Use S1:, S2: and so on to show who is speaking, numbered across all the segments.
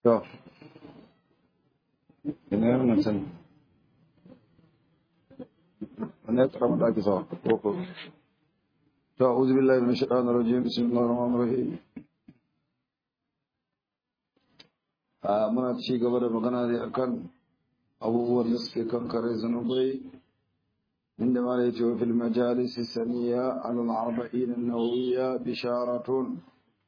S1: To, ina yin mutum, wani ya tsara da ake sawa, ko. To, a'udhu billahi min shaitanir rajim, bismillahir rahmanir rahim. Muna ci gaba da magana ne akan abubuwan da suke kankare zanubai, inda ma ya ce wa fil majalisi saniya al-arba'in an-nawawiyya bisharatun.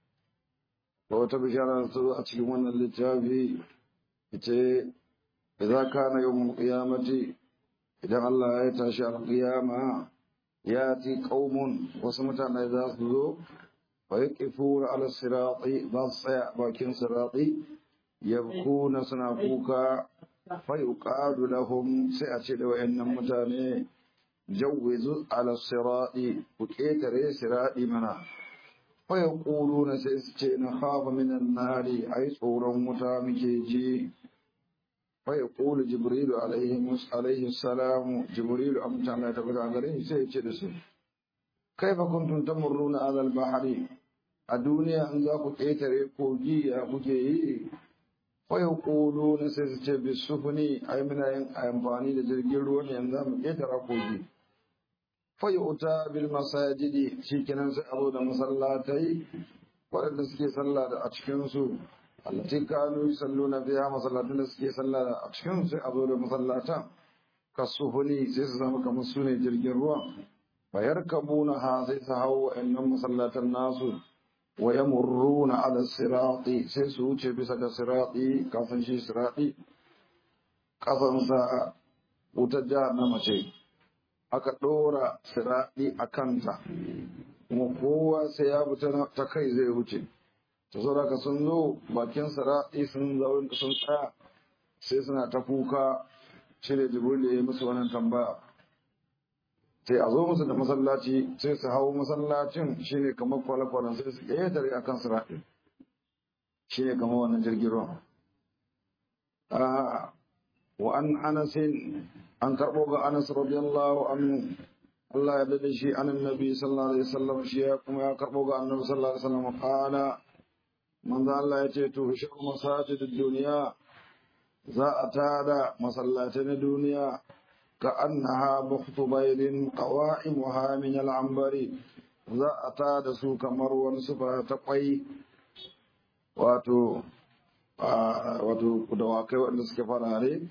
S1: wata bishara ta zo a cikin wannan littafi ita idza kana yawmul qiyamati idan Allah ya tashi al-qiyama yati qaumun wasu mutane za su zo fa yaqifuna ala sirati ba tsaya bakin sirati yabkuna suna kuka fa yuqadu lahum sai a ce da wayannan mutane jawwizu ala sirati ku ketare sirati mana فيقولون سيسجي نخاف من النار أي صورا متامكيجي فيقول جبريل عليه السلام جبريل أمتع لا تبقى عليه سيجلس كيف كنتم تمرون على البحر الدنيا أنزاق كيتري كوجي أبوكي فيقولون سيسجي بالسفن أي من أيمباني لجرجلون أنزاق كيتري كوجي fayuta bil masajidi shikenan sai abu da masallatai waɗanda suke sallah a cikin su allati kanu yusalluna fiha masallatun da suke sallah a cikin sai abu da masallatan kasuhuni sai su zama kamar su ne jirgin ruwa fayarkabuna ha sai su hawo wa'annan masallatan nasu wa yamurruna ala sirati sai su wuce bisa ga sirati kafin shi sirati kasansa wutar jahannama ce aka ɗora siraɗi a kanta kuma kowa sai ya fita ta kai zai wuce ta sauraka sun zo bakin siraɗi sun zaune sun tsaya sai suna ta kuka cire jibril ya yi musu wannan tambaya sai a zo musu da masallaci sai su hau masallacin shine kamar kwale-kwalen sai su ƙetare a kan siraɗi shine kamar wannan jirgin ruwan wa an anasin an karɓo ga Anas radiyallahu anhu Allah ya dade shi anan nabi sallallahu alaihi wasallam shi ya kuma ya karɓo ga annabi sallallahu alaihi wasallam qala manzo Allah ya ce to shi masajidud duniya za a tada masallatai na duniya ka annaha bukhtu baydin qawa'imuha min al-anbari za a tada su kamar wani sufa ta kwai wato dawakai wanda suke farare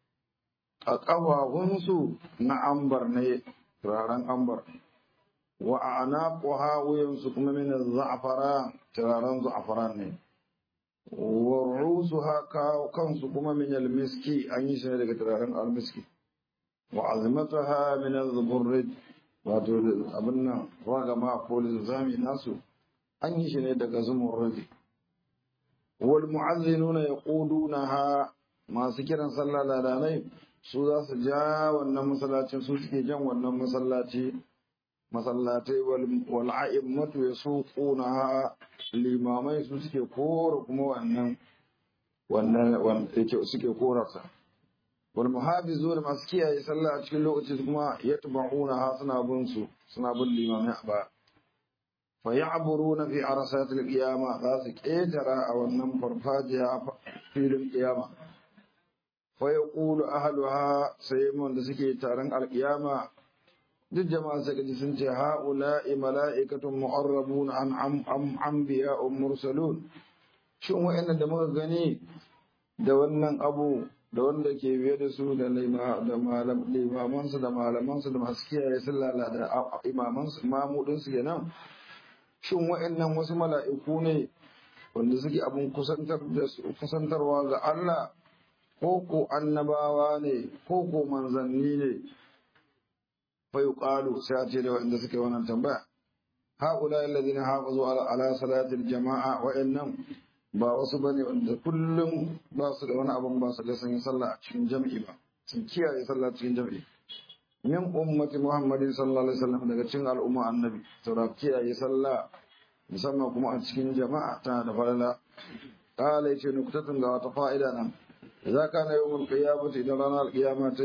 S1: a ƙafafunsu na ambar ne turaren ambar wa a anaƙuha wuyansu kuma min za'afara turaren za'afara ne wa rusu haka kansu kuma min almiski an yi shi ne daga turaren almiski wa azmataha min az-zuburrid wato abin nan ragama ko zami nasu an yi shi ne daga zumurrudi wal mu'azzinuna yaqudunaha masu kiran sallah ladanai su za su ja wannan masallacin su suke jan wannan masallatai wal a'immatu yasuquna limamai su suke kora kuma wannan suke korarsa wal muhafizuna masu kiyaye sallah a cikin lokaci kuma yatba'una suna bin limamai a ba fa ya'buruna fi arasatil qiyama za su ketara a wannan farfajiya filin qiyama فيقول أهلها سيمون دسكي تارن القيامة duk jama'a sai kaji sun ce ha'ula'i mala'ikatun mu'arrabun an anbiya mursalun shin wa'annan da muka gani da wannan abu da wanda ke biye da su da limamansu da malamansu da masu kiyaye sallah da imamansu mamudin su kenan shin wa'annan wasu mala'iku ne wanda suke abun kusantarwa ga Allah ko annabawa ne ko manzanni ne fa yuqalu sai a ce da wanda suke wannan tambaya haula alladhina hafazu ala salatil jama'a wa innam ba wasu bane wanda kullum ba su da wani abun ba su da sun sallah a cikin jami'i ba sun kiyaye sallah cikin jami'i min ummati muhammadin sallallahu alaihi wasallam daga cikin al'umma annabi saboda kiyaye sallah musamman kuma a cikin jama'a tana da falala qala yace nuktatun ga wata fa'ida nan إذا كان يوم القيامة إذا رانا القيامة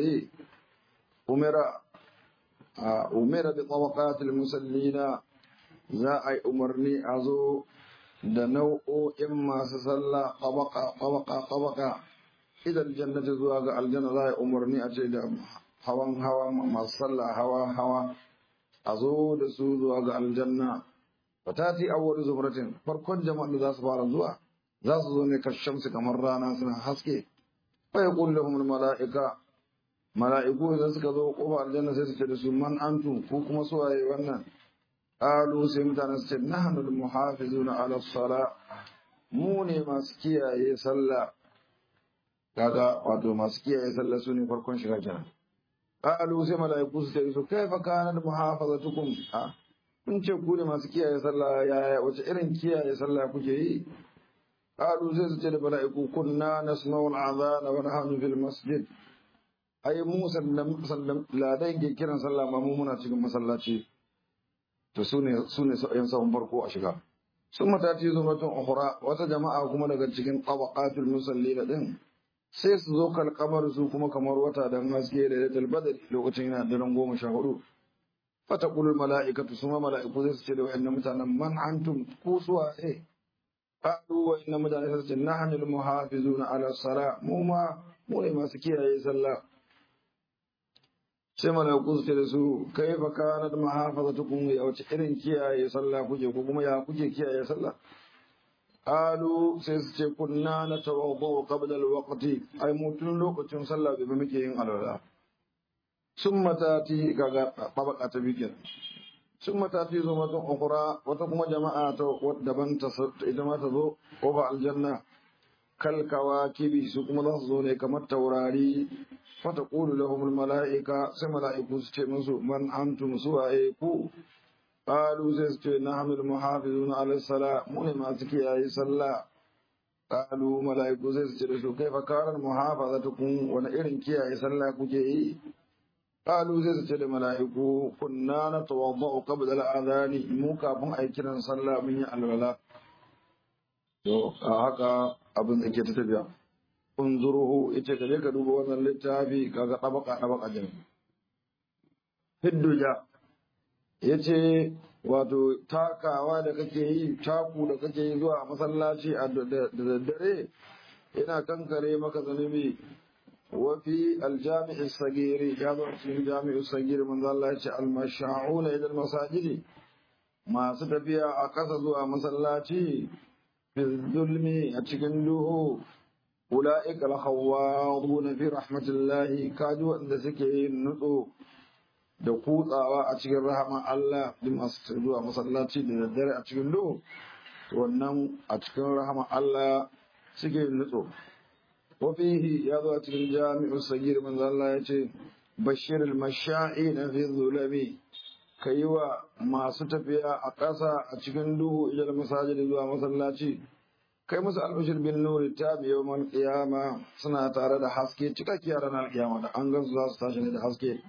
S1: أمر بطبقات المسلين لا أي أمرني أزو da nau'o'in masu sallah tabaka idan jannati zuwa ga aljanna za a umarni a ce da hawa masu sallah hawa a zo da su zuwa ga aljanna fatati awwal zumratin farkon jama'an da za su fara zuwa za su zo ne kashamsu kamar rana suna haske fa yaqulu lahum al mala'iku idan suka zo kofa aljanna sai su ce da su man antum ko kuma su waye wannan qalu sai mutane su ce nahnu al muhafizuna ala sala mu ne masu kiyaye sallah kaga wato masu kiyaye sallah su ne farkon shiga kenan qalu sai mala'iku su ce su kaifa kanat muhafazatukum kun ce ku ne masu kiyaye sallah yaya wace irin kiyaye sallah kuke yi qalu sai su ce da mala'iku kunna nasma'u al-adhan wa nahnu fil masjid ai mu sallam ladan ke kiran sallah ma mu muna cikin masallaci to sune yan sahun farko a shiga sun matati zumatun ukhra wata jama'a kuma daga cikin tabaqatul musallina din sai su zo kalkamar su kuma kamar wata dan haske da lailatul badr lokacin yana daren 14 fataqulul mala'ikatu suma mala'iku zai su ce da wayannan mutanen man antum ku suwa qalu wa inna mutane sai su ce nahnu al muhafizuna ala salat mu ne masu kiyaye sallah sai mala'iku su ce da su kaifa kanat muhafazatukum ya wace irin kiyaye sallah kuke ko kuma ya kuke kiyaye sallah qalu sai su ce kunna natawaddu qabla alwaqti ai mutun lokacin sallah bai muke yin alwala summa tati kaga tabaka ta bikin summa tati zumatun ukhra wata kuma jama'a ta daban ta ita ma ta zo ko ba aljanna kal kawakibi su kuma za su zo ne kamar taurari فتقول لهم الملائكة سما ملائكة ستمسوا من أنتم سوائكو قالوا سيستوي نحن المحافظون على الصلاة من ما سكي أي صلاة قالوا ملائكة سيستوي كيف كان محافظتكم ونئرن كي أي صلاة كجي قالوا سيستوي ملائكة كنا نتوضأ قبل الأذان موكا بم أي كنا صلاة من الولاء هكا أبن إكي تتبع unzuruhu ita kaje ka duba wannan littafi kaga tabaka jin hidduja yace wato takawa da kake yi taku da kake yi zuwa masallaci a daddare ina kankare maka zanubi wa fi aljami'i sagiri ya zo cikin jami'u sagiri manzo Allah yace almasha'una ila almasajidi masu tafiya a kasa zuwa masallaci fi zulmi a cikin duhu أولئك الخواضون في رحمة الله كادوا أن سكي النطو دقوط أتشكي الرحمة الله لما استدوا مصلاتي للدرع أتشكي له والنم أتشكي الرحمة الله سكي النطو وفيه يضع أتشكي الجامع الصغير من ذا الله يتشي بشر المشاعين في الظلم كيوا ما ستفيا أقاسا أتشكي له إلى المساجد دوا مصلاتي kai musu albashir bin nuri ta biyo man kiyama suna tare da haske cikakkiya ranar kiyama da an gansu za su tashi ne da haske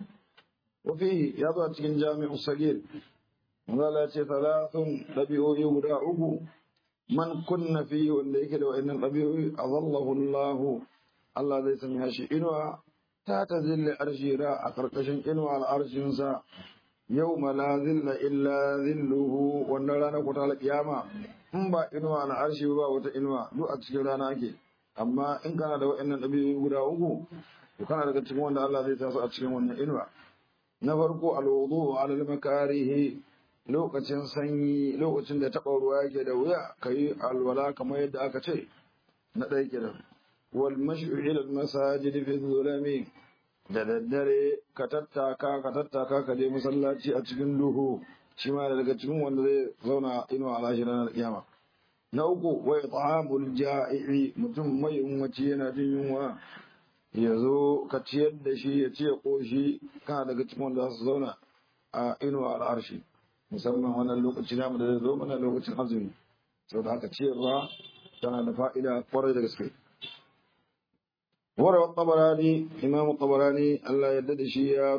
S1: wafi ya zo cikin jami'u sagir manzala ce talatin ɗabi'o'i guda uku man kunna fi wanda yake da wa'annan ɗabi'o'i azallahu Allah Allah zai sanya shi inuwa ta zilla arshira a karkashin inuwa al'arshinsa yau la zilla illa zilluhu wannan ranar ku ta kiyama in ba inuwa na arshi ba wata inuwa duk a cikin rana ake amma in kana da wa'annan ɗabi'u guda uku to kana daga cikin wanda Allah zai tasu a cikin wannan inuwa na farko alwudu ala al-makarihi lokacin sanyi lokacin da taɓa ruwa yake da wuya kai alwala kamar yadda aka ce na ɗaya kenan wal mashyu ila al-masajid fi dhulami da daddare ka tattaka ka je masallaci a cikin duhu shi ma daga cikin wanda zai zauna inuwa a lashi ranar kiyama na uku wa it'amul ja'i'i mutum mai yunwaci yana jin yunwa ya zo ka ciyar da shi ya ce koshi kana daga cikin wanda su zauna a inuwa al'arshi musamman wannan lokaci namu da zai zo mana lokacin azumi saboda haka ciyarwa tana da fa'ida kwarai da gaske وروى الطبراني إمام الطبراني الله يدد شي يا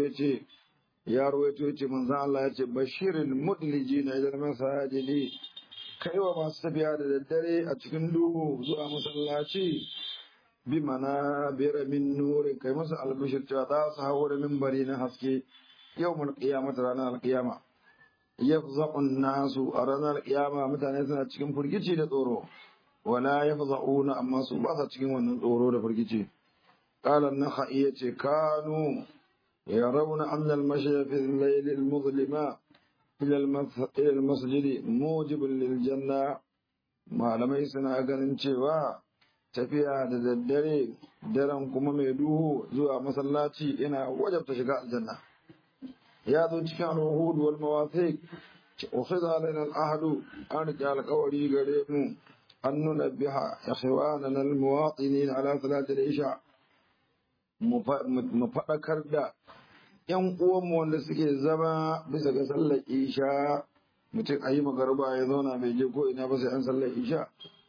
S1: رويتو يتي من ذا الله يتي بشير المدلجين إلى المساجد كيوا ما استبيع للدري أتكندوه زوا مسلاتي بمنابر من نور كي مسأل البشر تعطى صحور من برين حسكي يوم القيامة رانا القيامة yafza'un nasu a ranar kiyama mutane suna cikin furgici da tsoro wala yafza'una amma su ba sa cikin wannan tsoro da furgici qala an-nakhai yace kanu yarawna anna al-mashya fi al-layl al-muzlima ila al-masjid mujibun lil janna malamai suna ganin cewa tafiya da daddare daren kuma mai duhu zuwa masallaci ina wajabta shiga aljanna ya zo cikin al-wuhud wal mawathiq ukhidha alaina al-ahd an ja'al qawli gare mu an nunabbiha ikhwanana al-muwatinin ala salati al-isha mu fadakar da yan uwanmu wanda suke zama bisa ga sallar isha mutum ayi magarba ya zauna bai je ko ina ba sai an sallar isha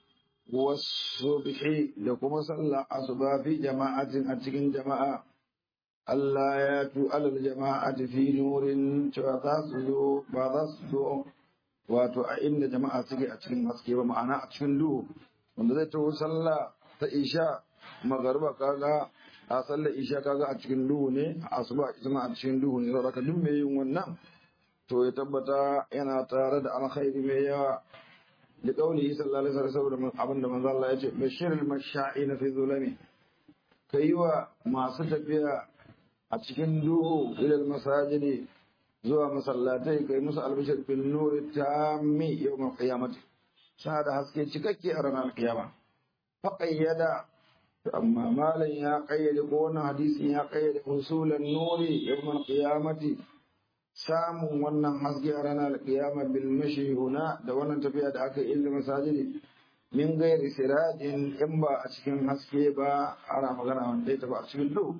S1: wasubhi da kuma sallar asuba fi jama'atin a cikin jama'a Allah ya tu alal jama'ati fi nurin cewa za su zo ba za su zo wato a inda jama'a suke a cikin haske ba ma'ana a cikin duhu wanda zai taho sallah ta isha magariba kaga a sallar isha kaga a cikin duhu ne a asuba ita ma a cikin duhu ne saboda duk mai yin wannan to ya tabbata yana tare da alkhairi mai yawa da kauli sallallahu alaihi wasallam saboda abinda manzo Allah ya ce bashirul masha'ina fi zulami kai wa masu tafiya a cikin duhu ilal masajidi zuwa masallatai kai musu albashir bil nuri tammi yawm qiyamati sa da haske cikakke a ranar kiyama fa qayyada amma malan ya qayyade ko wannan hadisin ya qayyade husulan nuri yawm qiyamati samun wannan haske a ranar kiyama bil mashi huna da wannan tafiya da aka yi ilal masajidi min gairi sirajin in ba a cikin haske ba ana magana wanda ya tafi a cikin duhu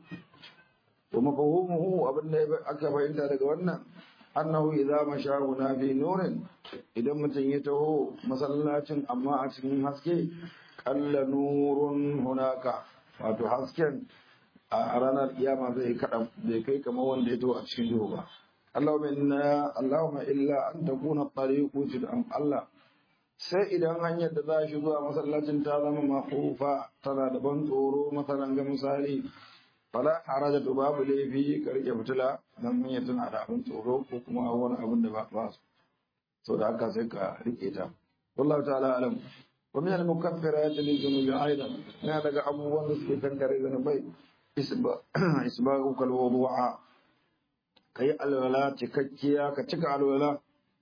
S1: ومفهومه أبن أكفى إنت لقوانا أنه إذا مشاهنا في نور إذا متنيته مسلات أما أتكين حسكي قل نور هناك وتحسكن أرانا القيامة ذي كي كما ونديته أتكين جوبا اللهم إلا أن تكون الطريق تدعم الله sai idan hanyar da za shi zuwa masallacin ta zama makufa tana da ban tsoro masalan ga misali fala haraja to babu laifi ka rike fitila dan hanyar tana da abin tsoro ko kuma wani abin da ba su so da haka sai ka rike ta wallahu ta'ala alam wa min al-mukaffirat lidhunubi aidan na daga abubuwan da suke kankare zanubai isbagu kal wudu'a kai alwala cikakkiya ka cika alwala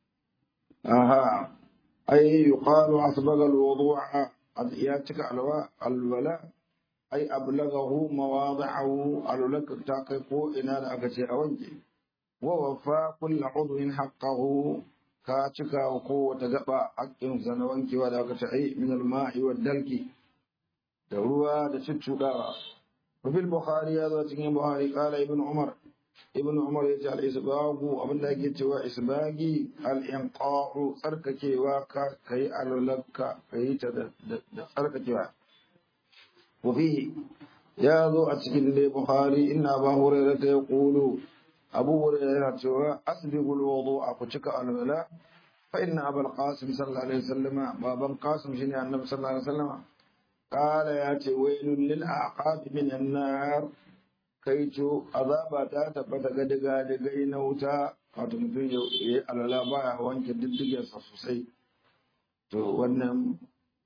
S1: aha ay yuqalu asbaga al-wudu'a ya cika alwala ai ablagahu mawadi'ahu alulaka ta kai ko ina da aka ce a wanke wa wafa kullu udwin haqqahu ka cika ko wata gaba haƙƙin sa na wankewa da aka ce ai min al-ma'i wad dalki da ruwa da cuccudawa wa fil bukhari ya zo cikin bukhari qala ibn umar ya ce al-isbagu abinda yake cewa isbagi al-inqa'u tsarkakewa ka kai alulaka kai ta da tsarkakewa وفيه يا ذو أتكل البخاري إن أبا هريرة يقول أبو هريرة أسبغ الوضوء أقشك الولاء فإن أبا القاسم صلى الله عليه وسلم بابا القاسم شنيع النبي صلى الله عليه وسلم قال ياتي ويل للأعقاب من النار كيتو أذابا تبتا دقا نوتا فتمتون الولاء بايا وانك ددقيا سفسي تو wannan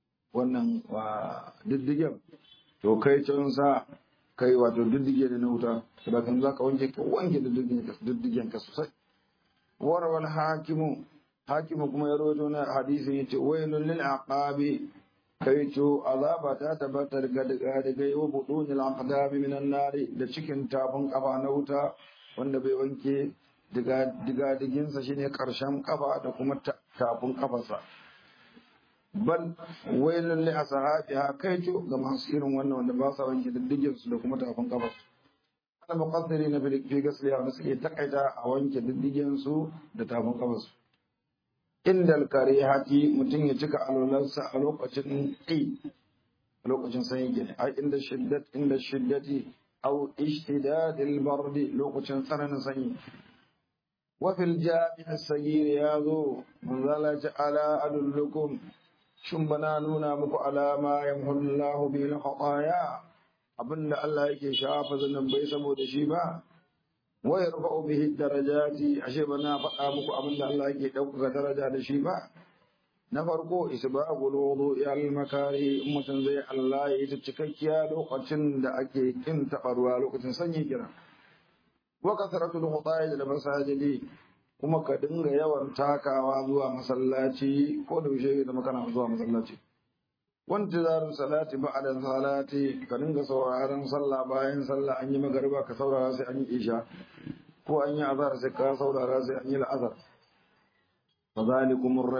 S1: diddigen to kai can sa kai wato diddige da na wuta da kan za ka wanke diddigen ka sosai warwal hakimu kuma ya rawaito na hadisin yace waylun lil aqabi kai to azaba ta tabbatar ga daga wa budunil aqdabi minan nari da cikin tafin kafa na wuta wanda bai wanke diga diginsa shine karshen kafa da kuma tafin kafarsa bal wailun li ashabiha kaitu ga masu irin wannan wanda ba sa wanke diddigin su da kuma tafin kafar al muqaddirina fi gasliha wanda suke takaita a wanke diddigin su da tafin kafar su indal karihati mutum ya cika alwalarsa a lokacin sanyi kenan ai inda shiddati aw ishtidadil bardi lokacin tsananin sanyi wa fil jami' as-saghir yazo manzala ta'ala adullukum shin bana nuna muku alama yamhullahu bil khataya abinda Allah yake shafa zanan bai saboda shi ba wa yarfa'u bihi darajati ashe bana faɗa muku abin da Allah yake ɗaukaka daraja da shi ba na farko isbagul wudu'i al makari mutum zai Allah ya yi cikakkiya lokacin da ake kin taɓa ruwa lokacin sanyi kira wa kasratul khuta'i da masajidi kuma ka dinga yawan takawa zuwa masallaci ko da yaushe da makana zuwa masallaci wantizarun salati ba'da salati ka dinga sauraron sallah bayan sallah an yi magariba ka saurara sai an yi isha ko an yi azhar sai ka saurara sai an yi al'azhar fadhalikumur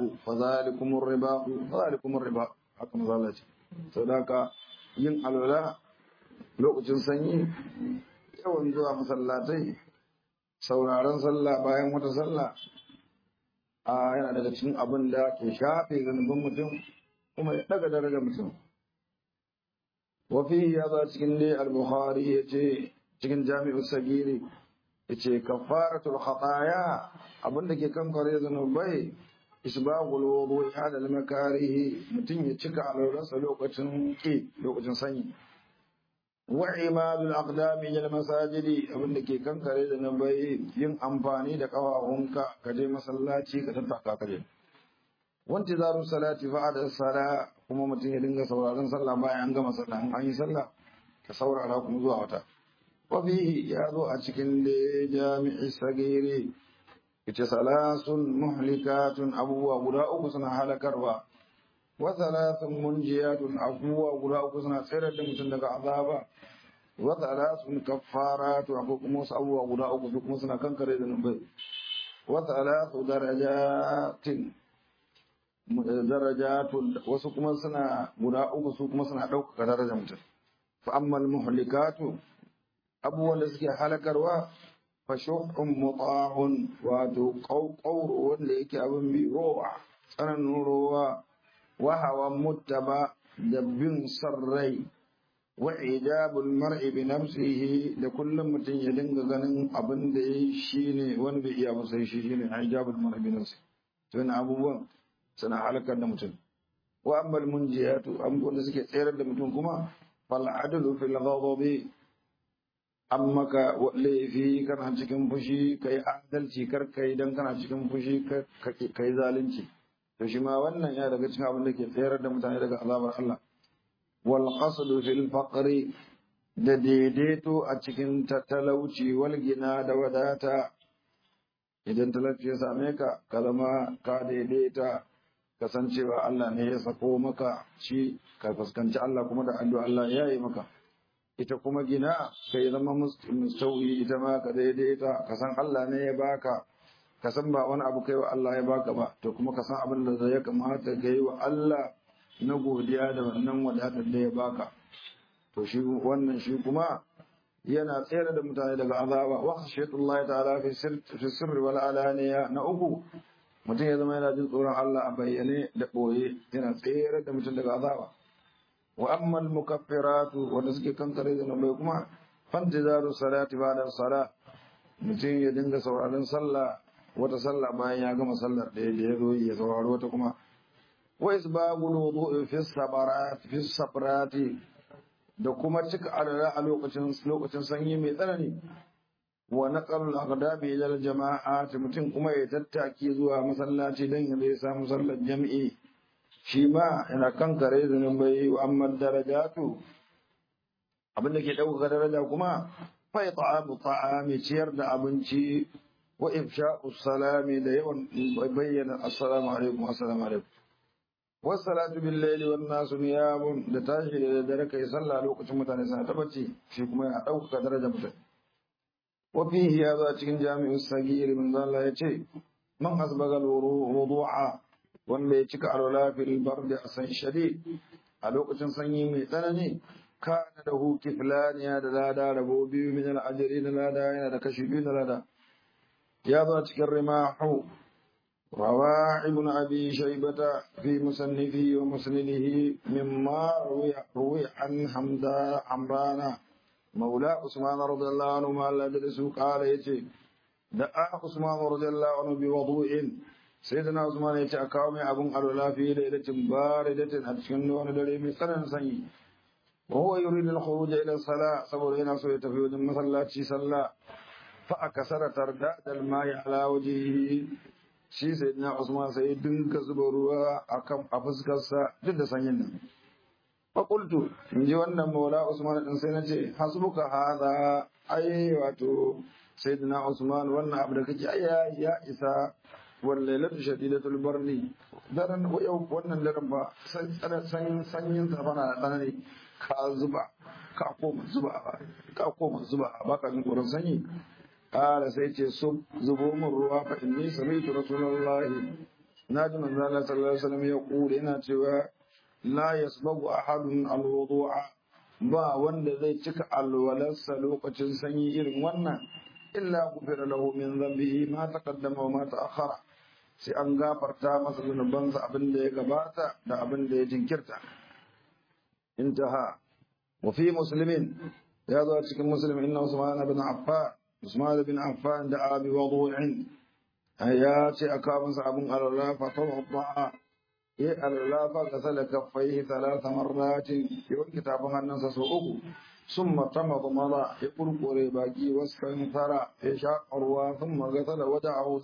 S1: ribaq haka masallaci sadaka yin alwala lokacin sanyi yawan zuwa masallatai sauraron sallah bayan wata sallah yana daga cikin abin da ke shafe zanubin mutum kuma ya daga darajar mutum wafi ya za cikin dai al-bukhari ya ce cikin jami'u sagiri ya ce kafaratul khataya abin da ke kan kware zanubai isbagul wudu ya da makarihi mutum ya cika alwarsa lokacin sanyi wa imadul aqdami ila masajidi abinda ke kankare da nan bai yin amfani da kawahunka ka je masallaci ka tattaka ka je wanti zaru salati ba'da sala kuma mutum ya dinga sauraron sallah bayan an gama sallah an yi sallah ka saurara kuma zuwa wata wa bihi ya zo a cikin da jami'i sagiri yace salasun muhlikatun abubuwa guda uku suna halakarwa wa thalathun munjiyatun abubuwa guda uku suna tsere da mutum daga azaba wa thalathun kaffaratu akwai kuma wasu abubuwa guda uku su kuma suna kankare da nubai wa thalathu darajatun wasu kuma suna guda uku su kuma suna ɗaukaka darajar mutum fa ammal muhlikatu abubuwan da suke halakarwa fa shuhun muta'un wato qawqawr wanda yake abin bi rowa tsananin rowa wa hawa muttaba da bin sarrai wa ijabul mar'i bi nafsihi da kullum mutum ya dinga ganin abin da yayi shine wani bai iya ba sai shi shine ijabul mar'i bi nafsihi to ina abubuwan suna halakar da mutum wa ammal munjiyatu abubuwan da suke tsayar da mutum kuma fal adlu fil ghadabi amma ka laifi kana cikin fushi kai adalci kar kai dan kana cikin fushi kai zalunci to shi ma wannan ya daga cikin abin da ke tsayar da mutane daga azabar Allah wal qasdu fil faqri da daidaito a cikin talauci wal gina da wadata idan talauci ya same ka ka zama ka daidaita kasancewa Allah ne ya sako maka shi ka fuskanci Allah kuma da addu'a Allah ya yi maka ita kuma gina ka yi zama mustawi ita ma ka daidaita ka san Allah ne ya baka ka san ba wani abu kai wa Allah ya baka ba to kuma ka san abin da ya kamata ka yi wa Allah na godiya da wannan wadatar da ya baka to shi wannan shi kuma yana tsere da mutane daga azaba wa khashiyatullahi ta'ala fi sirri wal alaniya na uku mutum ya zama yana jin tsoron Allah a bayyane da ɓoye yana tsere da mutum daga azaba wa ammal mukaffiratu wanda suke kankare da nan bai kuma fantizaru salati ba'da sala mutum ya dinga sauraron sallah wata sallah bayan ya gama sallar da ya zo ya saurari wata kuma wa isbagul wudu'i fi sabarati da kuma cika alala a lokacin sanyi mai tsanani wa naqalul aqdabi ila jama'at mutum kuma ya tattaki zuwa masallaci dan ya zai samu sallar jami'i shi ma yana kankare zunubai wa amma darajatu abinda ke dauka daraja kuma fa ta'ami ciyar da abinci wa ifsha'u salami da yawan bayyana assalamu alaikum assalamu alaikum wassalatu bil layli wan nasu niyamun da tashi da dare kai sallah lokacin mutane suna tabbaci shi kuma yana dauka darajar mutum وفيه هذا cikin jami'u sagir min Allah yace man asbaga wudu'a wanda ya cika alwala fil bard asan shadid a lokacin sanyi mai tsanani kana da hu kiflan ya da lada rabo biyu min al ajri da lada yana da kashi biyu da lada ya zo cikin rimahu rawa ibn abi shaybata fi musannifi wa musnadihi mimma ruwi an amrana مولى عثمان رضي الله عنه ما لا درسوا قال يتي دعا عثمان رضي الله عنه بوضوء سيدنا عثمان يتي أكاومي أبن أرولا في ليلة باردة أتشكن وندري من سنة سني وهو يريد الخروج إلى الصلاة صبرين سوية في ودن صلى صلى fa akasara tardadal ma'i ala wajhihi shi sayyidina Usman sai dinka zuba ruwa akan a fuskarsa duk da sanyin nan fa qultu inji wannan maula Usman din sai nace hasbuka hadha ai wato sayyidina Usman wannan abu da kake ai ya isa wal lailatu shadidatul barni daren yau wannan daren ba sanyin sa bana tsanani ka zuba ka koma zuba baka jin tsoron sanyi kala sai ce zubo min ruwa fa inni sami'tu rasulullahi naji manzo Allah sallallahu alaihi wasallam ya kula yana cewa la yasbagu ahadun alwudu'a ba wanda zai cika alwalarsa lokacin sanyi irin wannan illa gufira lahu min dhanbihi ma taqaddama wa ma ta'akhkhara sai an gafarta masa zunubansa abin da ya gabata da abin da ya jinkirta intaha wa fi muslimin ya zo cikin muslim inna Usman bin Affan da abi wudu'in ya ce aka masa abin alwala fa tawadda ya alwala fa gasala kaffaihi 3 marratin ya wanke tafin hannunsa sau 3 summa tamadmada ya kurkure baki waskan tara ya shaƙa ruwa summa gasala wada'ahu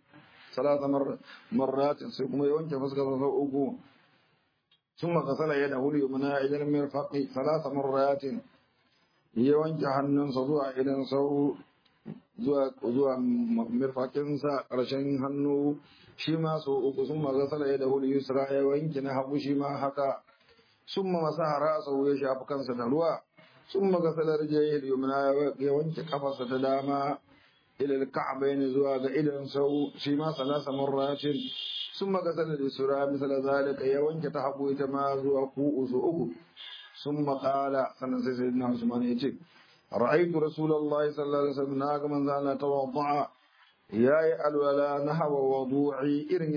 S1: 3 marratin sai kuma ya wanke fuskarsa sau 3 summa gasala yadahu al-yumna ila al-mirfaqi 3 marratin ya wanke hannunsa zuwa idan sau zuwa mirfakinsa ƙarshen hannu shi ma sau 3 sun magasala ya da hulu yusra ya wanke na hagu shi ma haka sun ma masa rasa ya shafi kansa da ruwa sun magasala rijiyar yumna ya wanke kafarsa ta dama ilal ka'abain zuwa ga idan sau shi ma 3 marratin sun magasala da sura misala zalika ya wanke ta hagu ita ma zuwa ku'u sau 3 sun maƙala sannan sai sayyidina Usman ya ce رأيت رسول الله صلى الله عليه وسلم من ذا توضع يا الولا نحو وضوعي إرن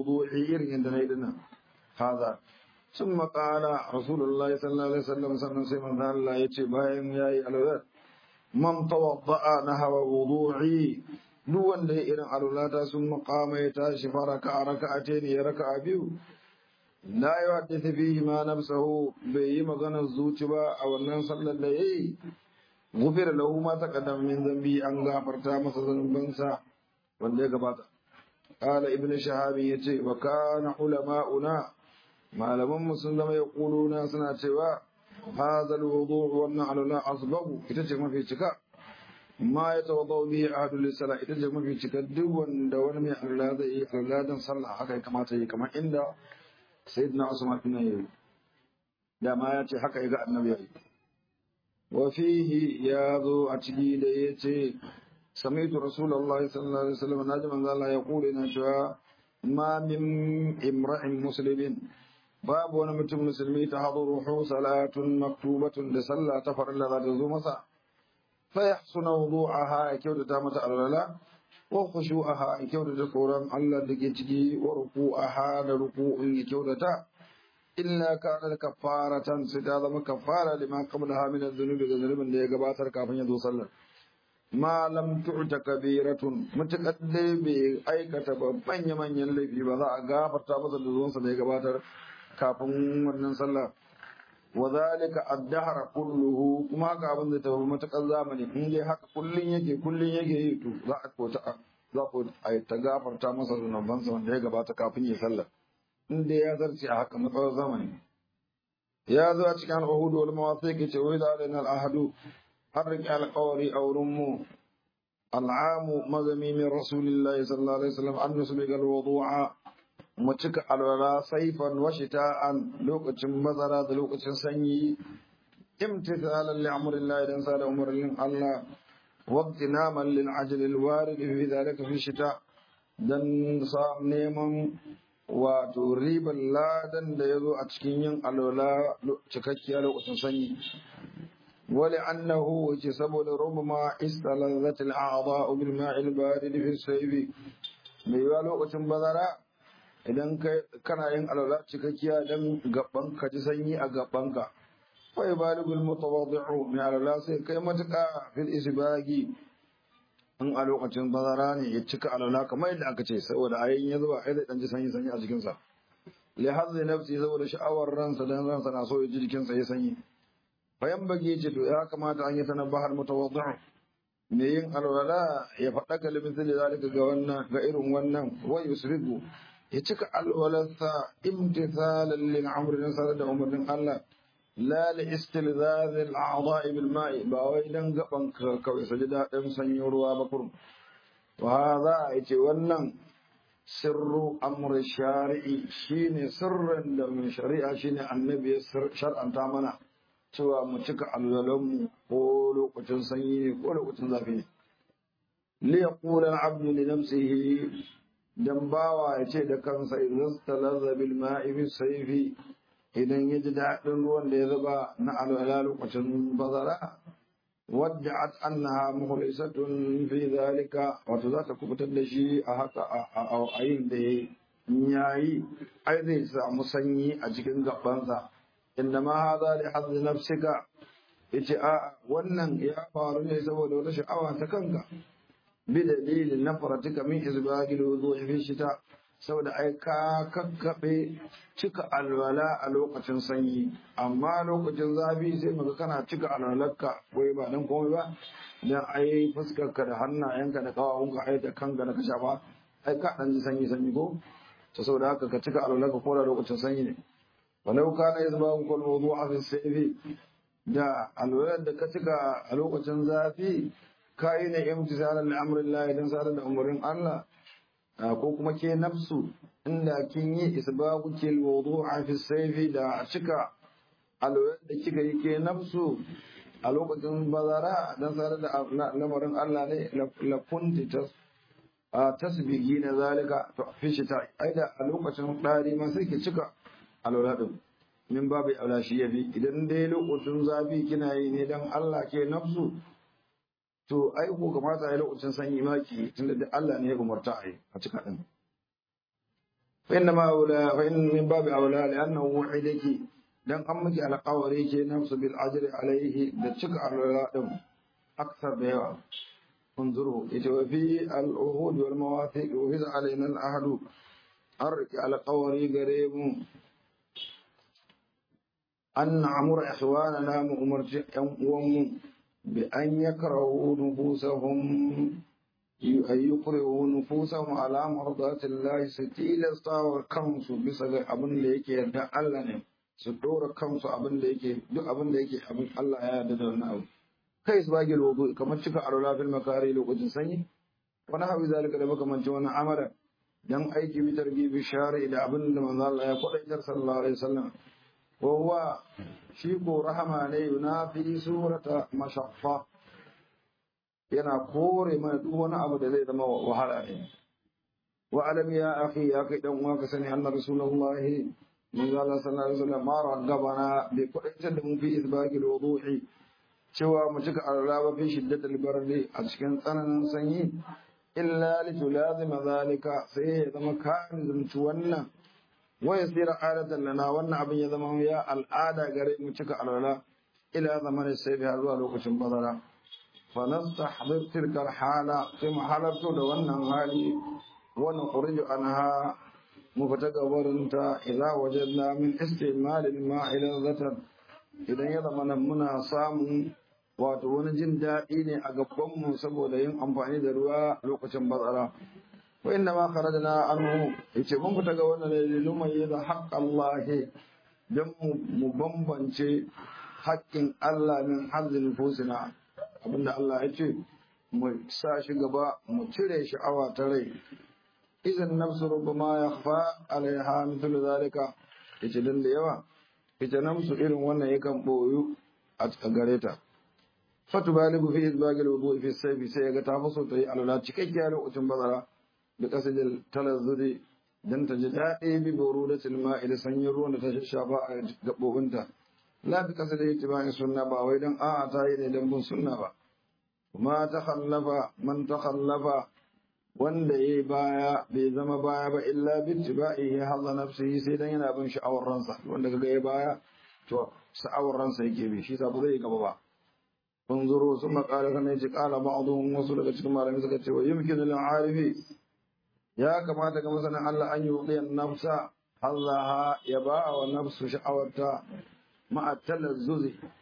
S1: يندنا هذا ثم قال رسول الله صلى الله عليه وسلم من ذا الله يتباين يا الولا من توضع نحو وضوعي دون دي إرن الولا ثم قام يتاشف ركعتين يركع بيو لا يحدث فيه ما نفسه بيما غنى الزوتبا أو الناس صلى الله عليه غفر له ما تقدم من ذنبي أن غفرتا masa ذنبنسا wanda ya gabata qala ibn shahab yace wa kana ulama'una malaman mu sun zama yaquluna suna cewa hadha alwudu' wannan alula asbabu ita ce mafi cika ma ya tawadau bihi ahadu lis-salah ita ce mafi cika duk wanda wani mai Allah zai yi Allah dan sallah haka ya kamata yi kamar inda sayyidina Usman bin Affan da ma ya ce haka ya ga annabi yayi وفيه ياذو أتجي ليتي سمعت رسول الله صلى الله عليه وسلم نجم أن الله يقول نجوا ما من امرئ مسلم باب ونمت مسلمي تحضره صلاة مكتوبة لصلاة تفر لذا تزومسا فيحسن وضوعها كيودة تامة ألالا وخشوعها كيودة قرآن الله لكي وركوعها لركوع كيودة إلا كانت كفارة ستادم كفارة لما قبلها من الذنوب الذنوب اللي يقباتر كافن يدو صلى ما لم تعت كبيرة متقدر بأي كتب من يلي في بضاء غافر تابس الدزون صلى يقباتر كافن ونن صلى وذلك الدهر كله كما كافن ذاته متقدامني إنجي حق كل يجي يتو ذاك أي تغافر تابس الدزون صلى يقباتر كافن يصلى inda ya zarce a haka matsawar zamani ya zo a cikin al'ahudu wal mawafiqi ce wai da alaina al'ahadu har rike alƙawari a wurin mu al'amu magami min rasulillahi sallallahu alaihi wasallam an nusbiga al-wudu'a mu cika alwala saifan wa shita'an lokacin bazara da lokacin sanyi imtithalan li amrillahi dan sa da umarnin Allah waqtinaman lil ajli al-warid fi dhalika fi shita' dan sa neman wato ribar ladan da ya zo a cikin yin alwala cikakkiya lokacin sanyi wali annahu wace saboda rubama istalazat al'a'dha bil ma'il barid fi saybi mai yawa lokacin bazara idan kana yin alwala cikakkiya dan gaban ka ji sanyi a gaban ka fa ibaligul mutawaddi'u mai alwala sai kai matuka fil isbagi in a lokacin bazara ne ya cika alwala kamar yadda aka ce saboda ayin ya zuba ai zai dan ji sanyi a jikinsa li hazzi nafsi saboda sha'awar ransa dan ransa na so ya ji jikinsa ya sanyi bayan bage ce to ya kamata an yi tanabbahar mutawaddi' me yin alwala ya faɗa kalimin zai zalika ga wannan ga irin wannan wa yusrifu ya cika alwalarsa imtithalan lil amri nasara da umarnin Allah la li istilzaz al a'dha'i bil ma'i ba wai dan gaban ka kawai saji daɗin sanyin ruwa ba kurum wa hadha yace wannan sirru amri shari'i shine sirrin da mai shari'a shine annabi ya shar'anta mana cewa mu cika alwalanmu ko lokacin sanyi ne ko lokacin zafi ne li yaqula al-abdu li nafsihi dan bawa ya ce da kansa idan talazza bil ma'i bis sayfi idan ya ji daɗin ruwan da ya zuba na alwala lokacin bazara wadda'at annaha mukhlisatun fi zalika wato za ta kubutar da shi a haka a yin da yayi ai zai samu sanyi a cikin gabansa innama hadha li hadhi nafsika yace a wannan ya faru ne saboda wata sha'awa ta kanka bi dalilin nafratika min izbagil wudu'i fi shita saboda ai ka kakkabe cika alwala a lokacin sanyi amma lokacin zafi sai muga kana cika alwalarka wai ba dan komai ba dan ai fuskarka da hannayenka da kawawunka ai da kanka da ka shafa ai ka dan ji sanyi ko to saboda haka ka cika alwalarka ko da lokacin sanyi ne walau kana yazbahu kul wudu'a fi sayfi da alwalad da ka cika a lokacin zafi kai ne imtisalan li amrillah idan sarar da umarin Allah ko kuma ke nafsu inda kin yi isbahu kil wudu'a fi sayfi da cika alwalad da kika yi ke nafsu a lokacin bazara dan sarar da lamarin Allah ne la kunti tasbigi na zalika to fi shita aida a lokacin dari ma sai ki cika alwala din min babu aula shi yafi idan dai lokacin zafi kina yi ne dan Allah ke nafsu to ai ko kamata ai lokacin sanyi maki tunda da Allah ne ya umarta ai a cika din fa inna ma aula fa in min babu aula li'annahu wahidaki dan an miki alqawari ke nafsu bil ajri alaihi da cika alwala din aksar da yawa انظروا في العهود والمواثيق وفز علينا العهد أرك على قوري قريب أن نعمر إخواننا مؤمرت بأن يكرهوا نفوسهم أن يقرئوا نفوسهم على مرضات الله ستيل استاور كنسو بسغ أبن ليك يدى الله ستور كنسو أبن ليك دو أبن ليك أبن الله يدى النعو كيس باقي الوضوء كما تشكى أرولا في المكاري لوقت سني ونحو ذلك لبك من جوانا عملا dan aiki bi targibi shari'i da abin da manzo Allah ya kwadaitar sallallahu alaihi wasallam wa huwa shi ko rahama ne yunafi surata mashaffa yana kore mana duk wani abu da zai zama wahala ne wa alam ya akhi ya kai dan uwa ka sani annabi rasulullahi manzo Allah sallallahu alaihi wasallam ma ragabana bi kwadaitar da mu fi isbaqil wudu'i cewa mu cika arraba fi shiddatil bardi a cikin tsananin sanyi illa litulazima zalika sai ya zama kan zumci wannan wa yasira adatan lana wannan abin ya zama ya al'ada gare mu cika alwala ila zamanin sai har zuwa lokacin bazara fa nastahdir tilka hala sai mu halarto da wannan hali wa nukhriju anha mu fita gabarinta idza wajadna min istimal al-ma'i ladzatan idan ya zama muna samun wato wani jin daɗi ne a gabanmu saboda yin amfani da ruwa lokacin bazara wa inna ma kharajna anhu yace mun fita ga wannan ne lumai da haqqallahi dan mu bambance haƙƙin Allah min hazzin nufusina abinda Allah ya ce mu sa shi gaba mu cire sha'awa ta rai idan nafsu rubbama yakhfa alaiha mithlu zalika yace dan da yawa ita nafsu irin wannan yakan boyu a gare ta fatubaligu fi izbagil wudu'i fi sayfi sai ga ta faso ta yi alwala cikakkiya lokacin bazara da kasidil talazzuri dan ta ji daɗi bi burudatil ma'i da sanyin ruwan da ta shafa a gabobinta la bi kasidil ittiba'i sunna ba wai dan a'a ta yi ne dan bin sunna ba kuma takhallafa man takhallafa wanda yayi baya bai zama baya ba illa bi ittiba'ihi hadha nafsihi sai dan yana bin sha'awar ransa wanda kaga yayi baya to sha'awar ransa yake bi shi sa ba zai gaba ba انظروا ثم قال كنيجي قال بعضهم وصل cikin malami suka ce wa yumkinu lil arifi ya kamata ga masanin Allah an yuqi an-nafsa Allah ya ba wa nafsu sha'awarta ma'a talazzuzi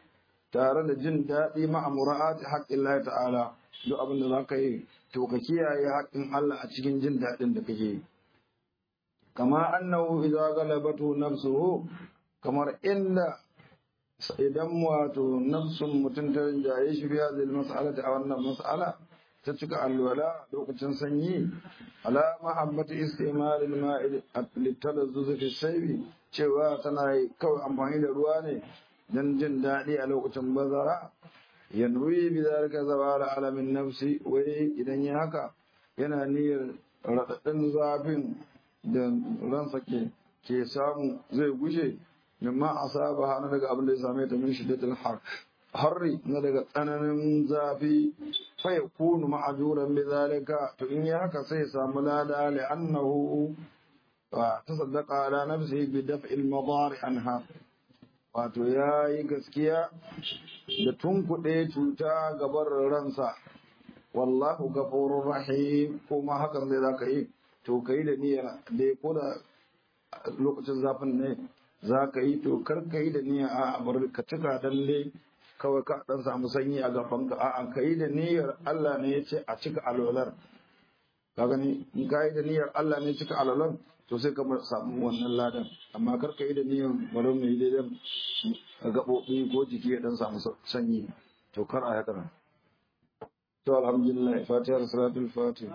S1: tare da jin daɗi ma'amura'ati haƙƙin Allah ta'ala duk abin da za ka yi to ka kiyaye haƙƙin Allah a cikin jin daɗin da kake yi kama annahu idza galabatu nafsuhu kamar inda idan wato nafsun mutum ta rinjaye shi biya zai mas'alata a wannan mas'ala ta cika alwala lokacin sanyi ala mahabbati istimal al-ma'i litalazzuz fi saybi cewa tana kawai amfani da ruwa ne dan jin daɗi a lokacin bazara yanwi bi zalika zawala alamin nafsi wai idan ya haka yana niyyar radadin zafin da ransa ke samu zai gushe mimma asaba hana daga abin da ya same ta min shiddatil harri na daga tsananin zafi fa yakunu ma'juran bi zalika to in ya haka sai ya samu lada li annahu wa tasaddaqa ala nafsihi bi daf'il madari anha wato yayi gaskiya da tunkuɗe cuta gabar ransa wallahu ghafurur rahim kuma hakan zai zaka yi to kai da niyya da ko da lokacin zafin ne za ka yi to kar ka yi da niyya a bar ka cika dan dai kawai ka dan samu sanyi a gaban ka a'a ka yi da niyyar Allah ne ya ce a cika alwalar ka gani in ka yi da niyyar Allah ne cika alwalar to sai ka samu wannan ladan amma kar ka yi da niyyar bari mu yi daidan gaɓoɓi ko jiki ya dan samu sanyi to kar a haka to alhamdulillah fatiha salatul fatih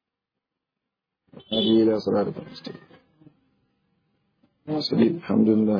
S1: هذه إلى صلاة المستقيم الحمد لله